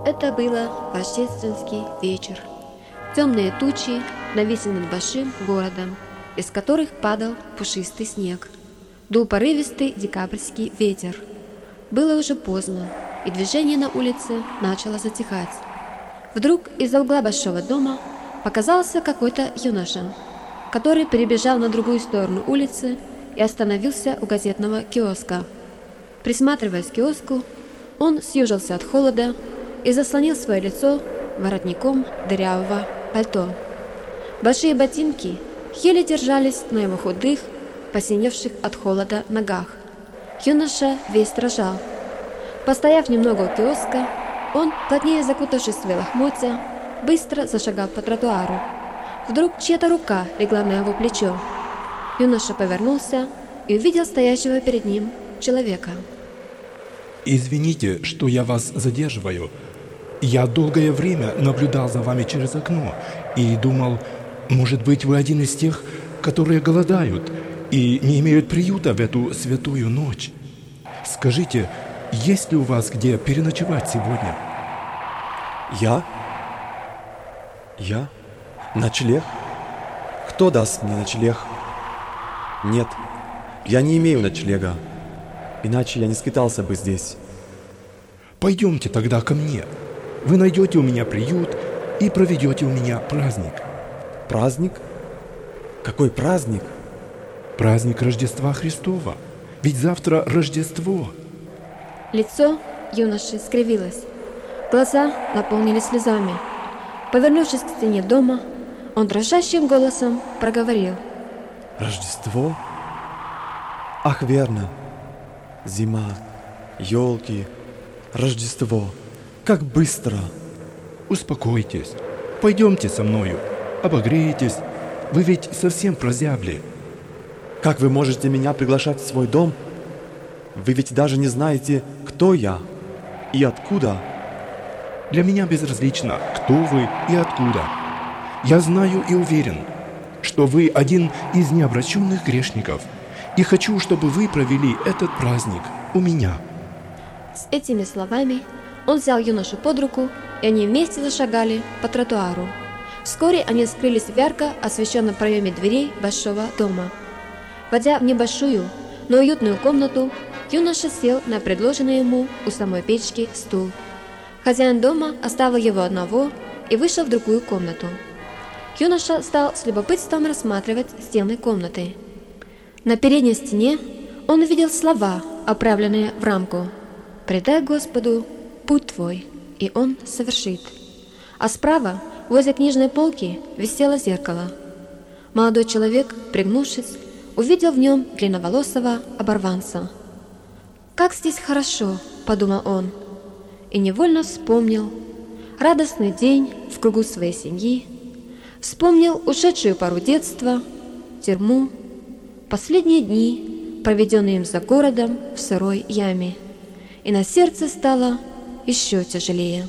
Это было рождественский вечер. Темные тучи нависли над большим городом, из которых падал пушистый снег. Дул порывистый декабрьский ветер. Было уже поздно, и движение на улице начало затихать. Вдруг из-за угла большого дома показался какой-то юноша, который перебежал на другую сторону улицы и остановился у газетного киоска. Присматриваясь к киоску, он съежился от холода и заслонил свое лицо воротником дырявого пальто. Большие ботинки еле держались на его худых, посиневших от холода ногах. Юноша весь дрожал. Постояв немного у киоска, он, плотнее закутавшись в свои лохмотья, быстро зашагал по тротуару. Вдруг чья-то рука легла на его плечо. Юноша повернулся и увидел стоящего перед ним человека. «Извините, что я вас задерживаю. Я долгое время наблюдал за вами через окно и думал, может быть, вы один из тех, которые голодают и не имеют приюта в эту святую ночь. Скажите, есть ли у вас где переночевать сегодня?» Я? Ночлег? Кто даст мне ночлег? Нет, я не имею ночлега, иначе я не скитался бы здесь. «Пойдемте тогда ко мне. Вы найдете у меня приют и проведете у меня праздник». Праздник? Какой праздник? Праздник Рождества Христова. Ведь завтра Рождество. Лицо юноши скривилось. Глаза наполнились слезами. Повернувшись к стене дома, он дрожащим голосом проговорил: Рождество? Ах, верно. Зима, елки, Рождество. Как быстро. Успокойтесь. Пойдемте со мною. Обогреетесь. Вы ведь совсем прозябли. Как вы можете меня приглашать в свой дом? Вы ведь даже не знаете, кто я и откуда. Для меня безразлично, кто вы и откуда. Я знаю и уверен, что вы один из необращенных грешников, и хочу, чтобы вы провели этот праздник у меня. С этими словами он взял юношу под руку, и они вместе зашагали по тротуару. Вскоре они скрылись в ярко освещенном проеме дверей большого дома. Войдя в небольшую, но уютную комнату, юноша сел на предложенный ему у самой печки стул. Хозяин дома оставил его одного и вышел в другую комнату. Юноша стал с любопытством рассматривать стены комнаты. На передней стене он увидел слова, оправленные в рамку: «Предай Господу путь твой, и Он совершит». А справа, возле книжной полки, висело зеркало. Молодой человек, пригнувшись, увидел в нем длинноволосого оборванца. «Как здесь хорошо!» – подумал он, и невольно вспомнил радостный день в кругу своей семьи, вспомнил ушедшую пору детства, тюрьму, последние дни, проведенные им за городом в сырой яме, и на сердце стало еще тяжелее.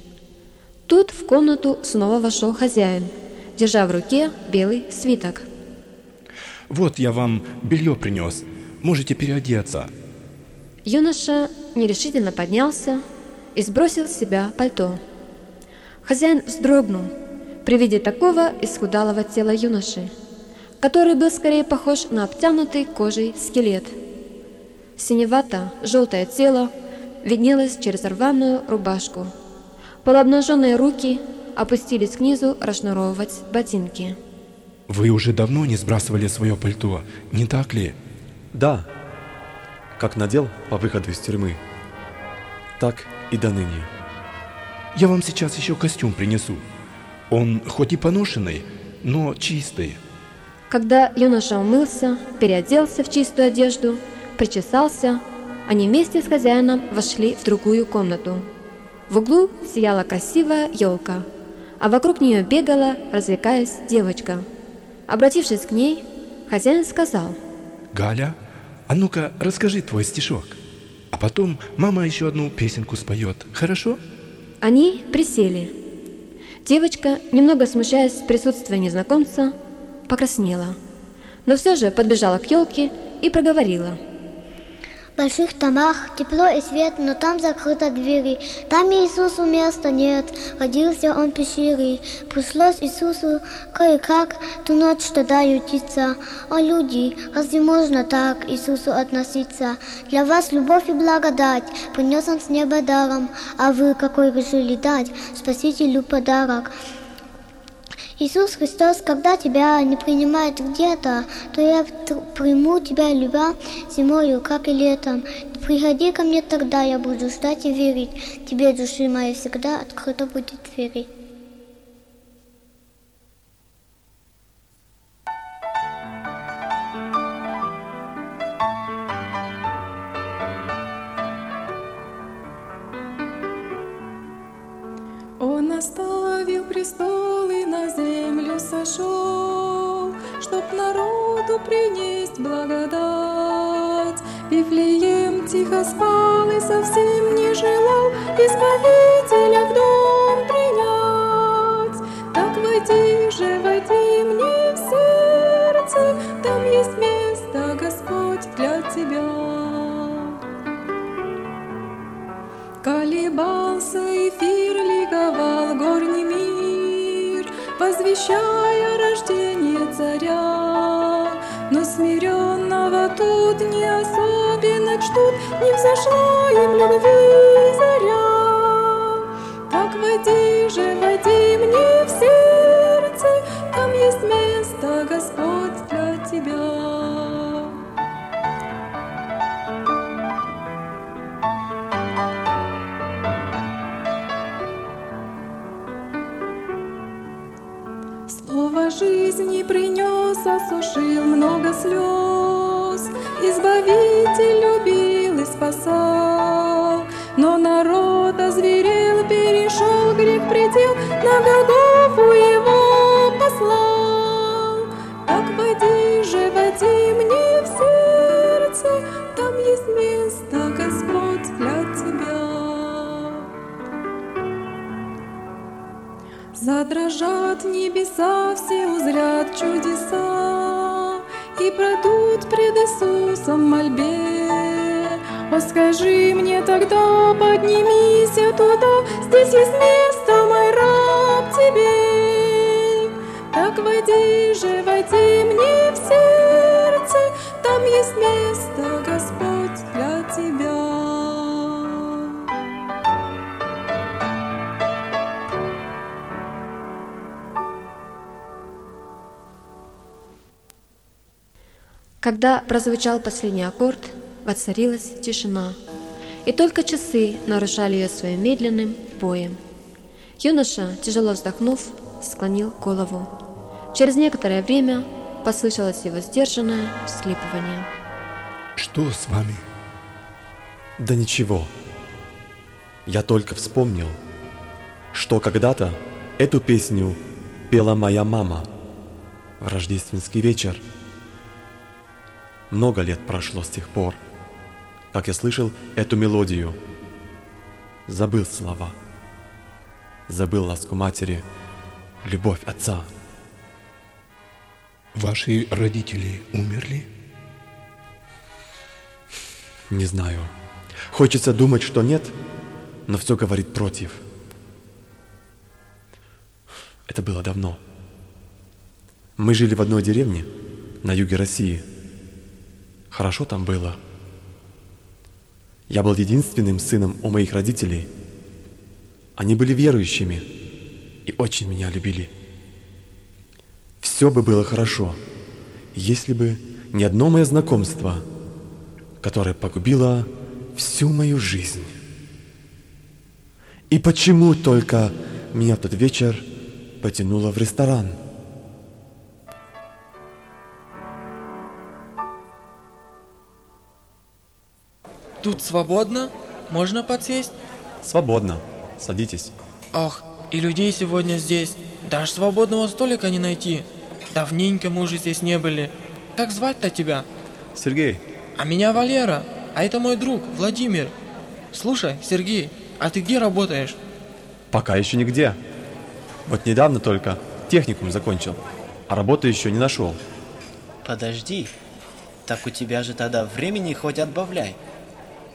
Тут в комнату снова вошел хозяин, держа в руке белый свиток. «Вот я вам белье принес. Можете переодеться». Юноша нерешительно поднялся и сбросил с себя пальто. Хозяин вздрогнул при виде такого исхудалого тела юноши, который был скорее похож на обтянутый кожей скелет. Синевато-желтое тело виднелось через рваную рубашку. Полуобнаженные руки опустились к низу расшнуровывать ботинки. «Вы уже давно не сбрасывали свое пальто, не так ли?» Да, как надел по выходу из тюрьмы, так и до ныне. «Я вам сейчас еще костюм принесу. Он хоть и поношенный, но чистый». Когда юноша умылся, переоделся в чистую одежду, причесался, они вместе с хозяином вошли в другую комнату. В углу сияла красивая елка, а вокруг нее бегала, развлекаясь, девочка. Обратившись к ней, хозяин сказал: «Галя, а ну-ка расскажи твой стишок, а потом мама еще одну песенку споет, хорошо?» Они присели. Девочка, немного смущаясь присутствия незнакомца, покраснела, но все же подбежала к елке и проговорила: В больших домах тепло и свет, но там закрыты двери. Там Иисусу места нет, родился он в пещере. Пришлось Иисусу кое-как ту ночь тогда ютиться. О, люди, разве можно так к Иисусу относиться? Для вас любовь и благодать принес он с неба даром, а вы какой решили дать Спасителю подарок? Иисус Христос, когда тебя не принимают где-то, то я приму тебя, любя, зимою, как и летом. Приходи ко мне тогда, я буду ждать и верить. Тебе, души моей, всегда открыто будет двери. Он оставил престол и на землю сошел, чтоб народу принесть благодать. Вифлеем тихо спал и совсем не желал Избавителя в дом принять. Так войди же, войди мне в сердце, там есть место, Господь, для тебя. Колебался эфир, ликовал горний мир, возвещая рождение царя. Но смиренного тут не особенно чтут, не взошла им любви заря. Так войди же, войди мне в сердце, там есть место, Господь, для тебя. Слово жизни принес, осушил много слез. Избавитель любил и спасал, но народ озверел, перешел грех предел, на Голгофу его послал. Так войди же, войди мне в сердце, там есть место, Господь, для тебя. Задрожат небеса, все узрят чудеса и пройдут пред Иисусом в мольбе. О, скажи мне тогда, поднимись туда, здесь есть место, мой раб, тебе. Так войди же, войди мне в сердце, там есть место, Господь, для тебя. Когда прозвучал последний аккорд, воцарилась тишина, и только часы нарушали ее своим медленным боем. Юноша, тяжело вздохнув, склонил голову. Через некоторое время послышалось его сдержанное всхлипывание. Что с вами? Да ничего. Я только вспомнил, что когда-то эту песню пела моя мама в рождественский вечер. Много лет прошло с тех пор, как я слышал эту мелодию. Забыл слова, забыл ласку матери, любовь отца. Ваши родители умерли? Не знаю. Хочется думать, что нет, но все говорит против. Это было давно. Мы жили в одной деревне на юге России. Хорошо там было. Я был единственным сыном у моих родителей. Они были верующими и очень меня любили. Все бы было хорошо, если бы не одно мое знакомство, которое погубило всю мою жизнь. И почему только меня в тот вечер потянуло в ресторан? Тут свободно? Можно подсесть? Свободно. Садитесь. Ах, и людей сегодня здесь. Даже свободного столика не найти. Давненько мы уже здесь не были. Как звать-то тебя? Сергей. А меня Валера. А это мой друг, Владимир. Слушай, Сергей, а ты где работаешь? Пока еще нигде. Вот недавно только техникум закончил, а работы еще не нашел. Подожди. Так у тебя же тогда времени хоть отбавляй.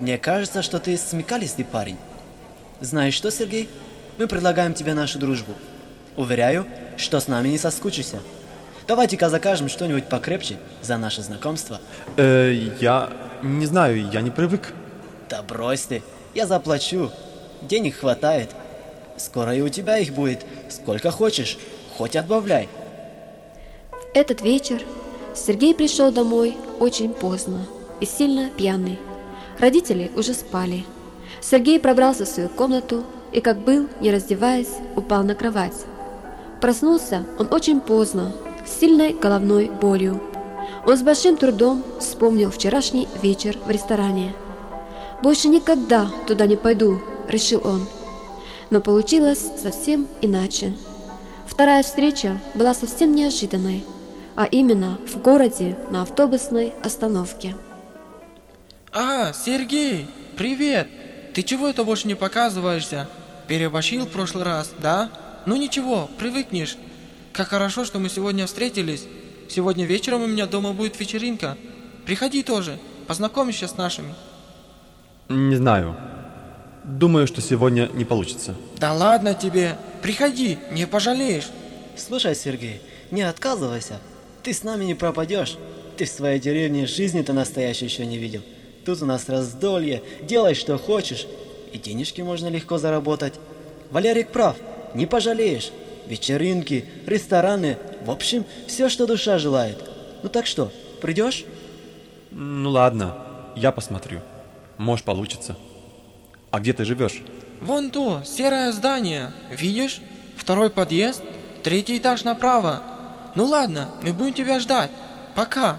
Мне кажется, что ты смекалистый парень. Знаешь что, Сергей? Мы предлагаем тебе нашу дружбу. Уверяю, что с нами не соскучишься. Давайте-ка закажем что-нибудь покрепче за наше знакомство. Я не знаю, я не привык. Да брось ты, я заплачу. Денег хватает. Скоро и у тебя их будет сколько хочешь, хоть отбавляй. В этот вечер Сергей пришел домой очень поздно и сильно пьяный. Родители уже спали. Сергей пробрался в свою комнату и, как был, не раздеваясь, упал на кровать. Проснулся он очень поздно, с сильной головной болью. Он с большим трудом вспомнил вчерашний вечер в ресторане. «Больше никогда туда не пойду», — решил он. Но получилось совсем иначе. Вторая встреча была совсем неожиданной, а именно в городе на автобусной остановке. А, Сергей, привет! Ты чего это больше не показываешься? Переборщил в прошлый раз, да? Ну ничего, привыкнешь. Как хорошо, что мы сегодня встретились. Сегодня вечером у меня дома будет вечеринка. Приходи тоже, познакомишься с нашими. Не знаю. Думаю, что сегодня не получится. Да ладно тебе, приходи, не пожалеешь. Слушай, Сергей, не отказывайся. Ты с нами не пропадешь. Ты в своей деревне жизни-то настоящей еще не видел. Тут у нас раздолье, делай что хочешь. И денежки можно легко заработать. Валерик прав, не пожалеешь. Вечеринки, рестораны, в общем, все, что душа желает. Ну так что, придешь? Ну ладно, я посмотрю. Может, получится. А где ты живешь? Вон то, серое здание, видишь? Второй подъезд, 3-й этаж направо. Ну ладно, мы будем тебя ждать. Пока.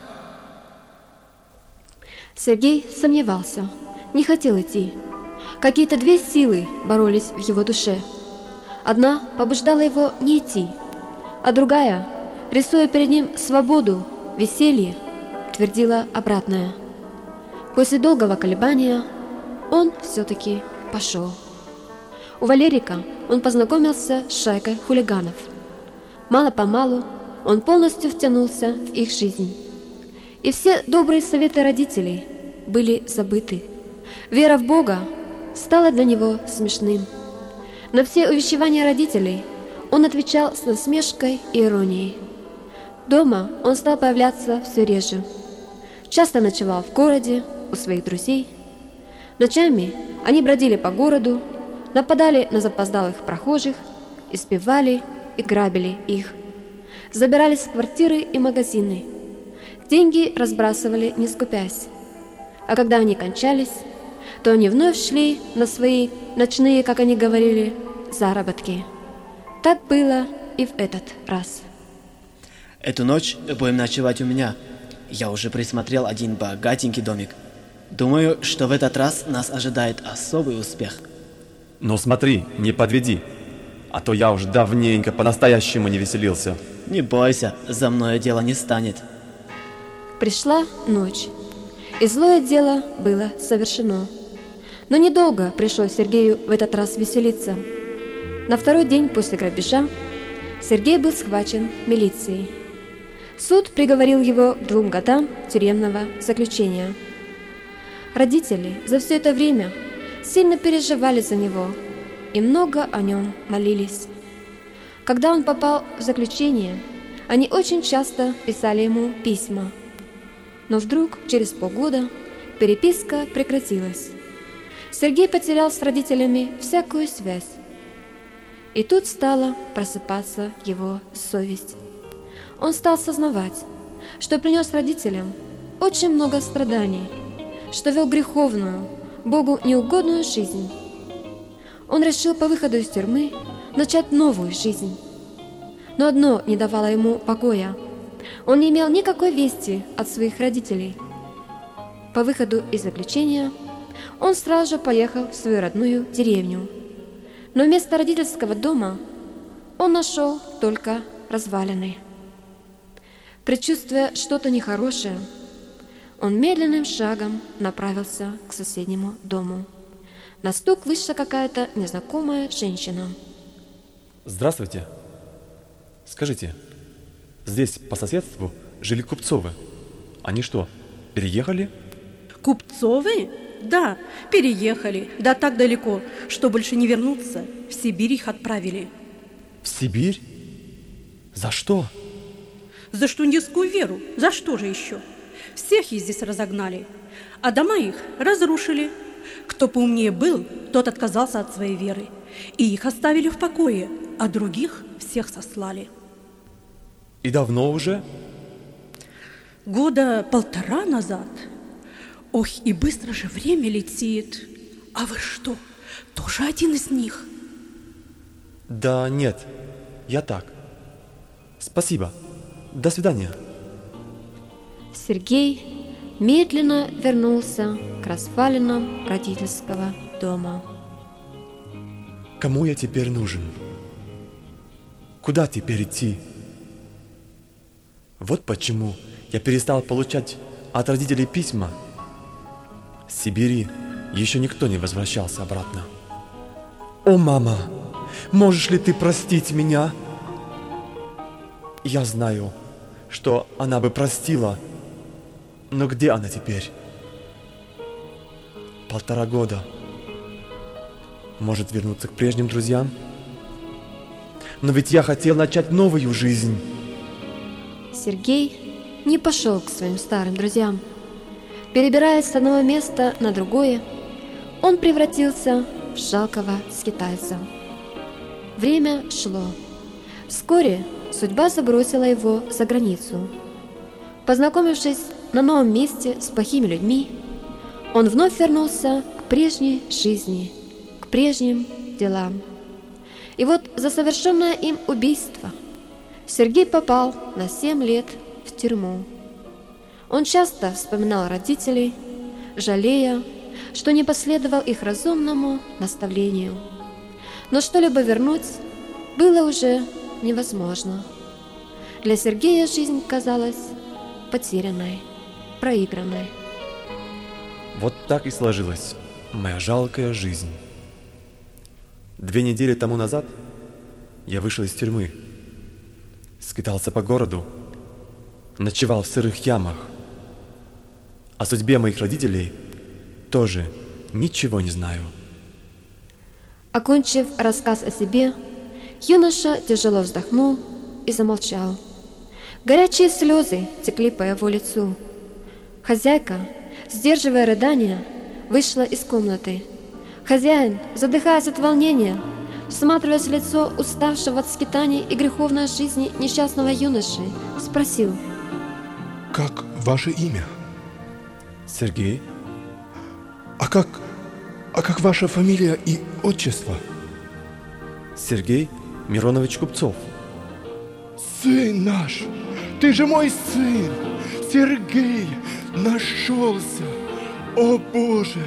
Сергей сомневался, не хотел идти. Какие-то две силы боролись в его душе. Одна побуждала его не идти, а другая, рисуя перед ним свободу, веселье, твердила обратное. После долгого колебания он все-таки пошел. У Валерика он познакомился с шайкой хулиганов. Мало-помалу он полностью втянулся в их жизнь. И все добрые советы родителей были забыты. Вера в Бога стала для него смешным. На все увещевания родителей он отвечал с насмешкой и иронией. Дома он стал появляться все реже. Часто ночевал в городе у своих друзей. Ночами они бродили по городу, нападали на запоздалых прохожих, избивали и грабили их. Забирались в квартиры и магазины. Деньги разбрасывали, не скупясь. А когда они кончались, то они вновь шли на свои ночные, как они говорили, заработки. Так было и в этот раз. Эту ночь будем ночевать у меня. Я уже присмотрел один богатенький домик. Думаю, что в этот раз нас ожидает особый успех. Но смотри, не подведи. А то я уже давненько по-настоящему не веселился. Не бойся, за мною дело не станет. Пришла ночь, и злое дело было совершено. Но недолго пришлось Сергею в этот раз веселиться. На второй день после грабежа Сергей был схвачен милицией. Суд приговорил его к 2 годам тюремного заключения. Родители за все это время сильно переживали за него и много о нем молились. Когда он попал в заключение, они очень часто писали ему письма. Но вдруг, через полгода, переписка прекратилась. Сергей потерял с родителями всякую связь. И тут стала просыпаться его совесть. Он стал сознавать, что принес родителям очень много страданий, что вел греховную, Богу неугодную жизнь. Он решил по выходу из тюрьмы начать новую жизнь. Но одно не давало ему покоя. Он не имел никакой вести от своих родителей. По выходу из заключения он сразу же поехал в свою родную деревню. Но вместо родительского дома он нашел только развалины. Предчувствуя что-то нехорошее, он медленным шагом направился к соседнему дому. На стук вышла какая-то незнакомая женщина. Здравствуйте. Скажите, здесь по соседству жили Купцовы. Они что, переехали? Купцовы? Да, переехали, да так далеко, что больше не вернуться. В Сибирь их отправили. В Сибирь? За что? За штундистскую веру. За что же еще? Всех их здесь разогнали, а дома их разрушили. Кто поумнее был, тот отказался от своей веры. И их оставили в покое, а других всех сослали. И давно уже? 1.5 года назад. Ох, и быстро же время летит. А вы что, тоже один из них? Да нет, я так. Спасибо. До свидания. Сергей медленно вернулся к развалинам родительского дома. Кому я теперь нужен? Куда теперь идти? Вот почему я перестал получать от родителей письма. С Сибири еще никто не возвращался обратно. О, мама, можешь ли ты простить меня? Я знаю, что она бы простила, но где она теперь? 1.5 года. Может вернуться к прежним друзьям? Но ведь я хотел начать новую жизнь. Сергей не пошел к своим старым друзьям. Перебираясь с одного места на другое, он превратился в жалкого скитальца. Время шло. Вскоре судьба забросила его за границу. Познакомившись на новом месте с плохими людьми, он вновь вернулся к прежней жизни, к прежним делам. И вот за совершенное им убийство Сергей попал на 7 лет в тюрьму. Он часто вспоминал родителей, жалея, что не последовал их разумному наставлению. Но что-либо вернуть было уже невозможно. Для Сергея жизнь казалась потерянной, проигранной. Вот так и сложилась моя жалкая жизнь. 2 недели тому назад я вышел из тюрьмы, скитался по городу, ночевал в сырых ямах. О судьбе моих родителей тоже ничего не знаю. Окончив рассказ о себе, юноша тяжело вздохнул и замолчал. Горячие слезы текли по его лицу. Хозяйка, сдерживая рыдания, вышла из комнаты. Хозяин, задыхаясь от волнения, всматриваясь в лицо уставшего от скитаний и греховной жизни несчастного юноши, спросил: Как ваше имя? Сергей? А как ваша фамилия и отчество? Сергей Миронович Купцов. Сын наш! Ты же мой сын! Сергей нашелся! О Боже!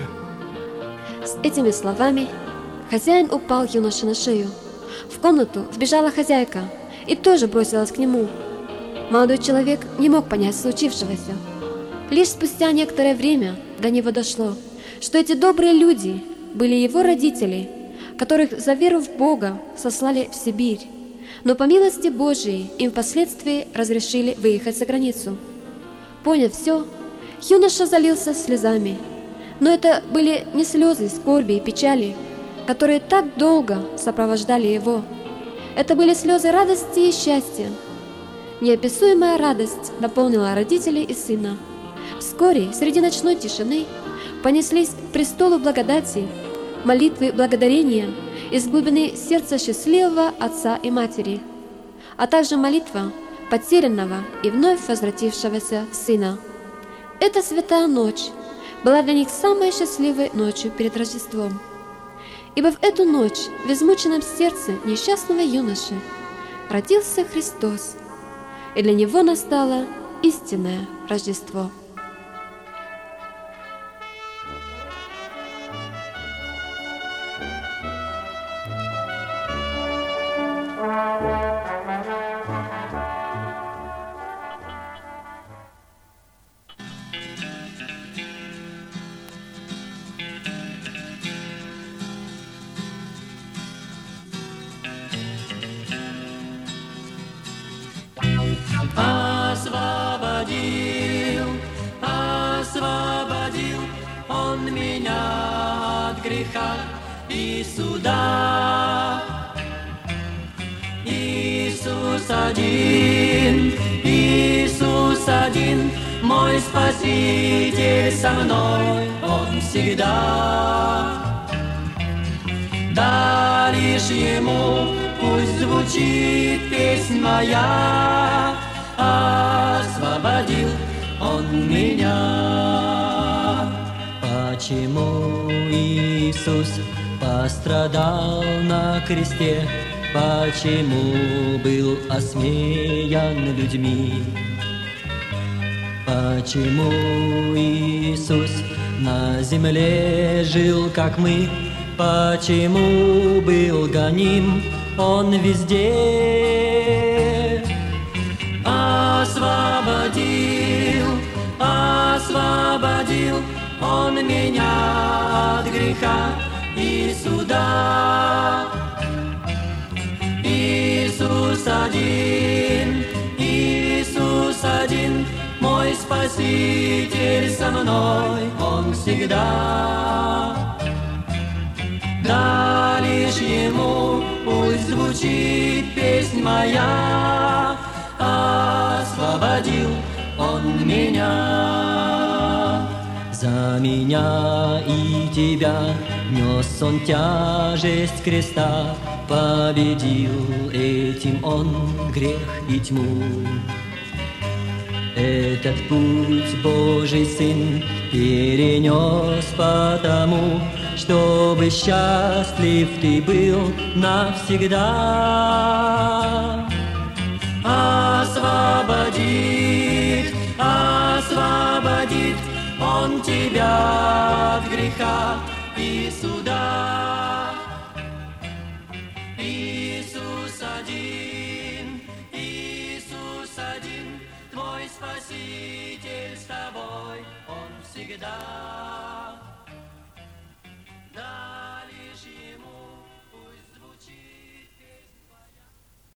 С этими словами хозяин упал юноше на шею. В комнату вбежала хозяйка и тоже бросилась к нему. Молодой человек не мог понять случившегося. Лишь спустя некоторое время до него дошло, что эти добрые люди были его родители, которых за веру в Бога сослали в Сибирь, но по милости Божией им впоследствии разрешили выехать за границу. Поняв все, юноша залился слезами, но это были не слезы скорби и печали, которые так долго сопровождали его. Это были слезы радости и счастья. Неописуемая радость наполнила родителей и сына. Вскоре среди ночной тишины понеслись к престолу благодати молитвы благодарения из глубины сердца счастливого отца и матери, а также молитва потерянного и вновь возвратившегося сына. Эта святая ночь была для них самой счастливой ночью перед Рождеством, ибо в эту ночь в измученном сердце несчастного юноши родился Христос, и для него настало истинное Рождество. Освободил греха и суда. Иисус один, мой Спаситель со мной, Он всегда. Да лишь Ему пусть звучит песнь моя, освободил Он меня. Почему Иисус пострадал на кресте? Почему был осмеян людьми? Почему Иисус на земле жил, как мы? Почему был гоним Он везде? Освободил Он меня от греха и суда. Иисус один, мой Спаситель со мной, Он всегда. Да лишь Ему пусть звучит песнь моя, освободил Он меня. За меня и тебя нес Он тяжесть креста, победил этим Он грех и тьму. Этот путь Божий Сын перенес потому, чтобы счастлив ты был навсегда. Освободит Он тебя от греха и суда. Иисус один, твой Спаситель с тобой, Он всегда.